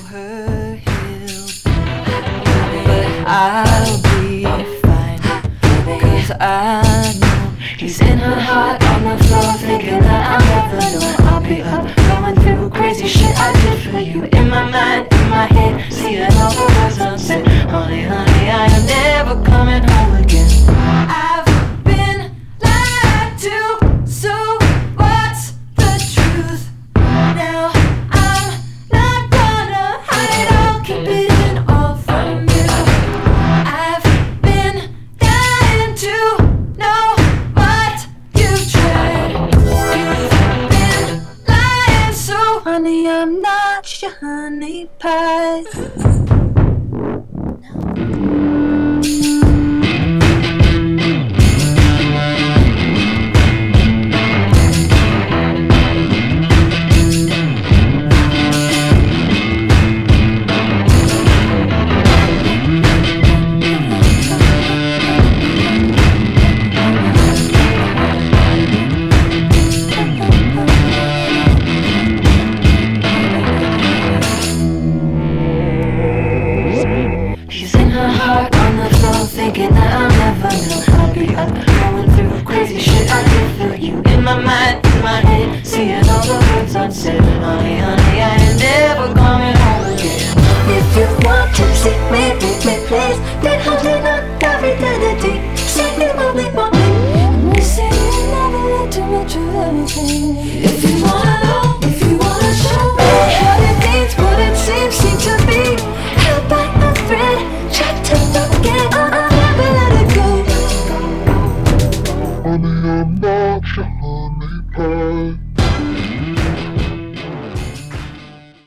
her he'll be, but I'll be fine, 'cause I know he's in her heart on the floor, thinking that I'll never know. I'll be up, going through crazy shit I did for you. In my mind, in my head, seeing all the words unsaid. Honey, honey, I am never coming home again. I've been lied to, so what's the truth? Now I'm not gonna hide it all, keep it in all from you. I've been dying to know what you've tried. You've been lying, so honey, I'm not your honey pie. No.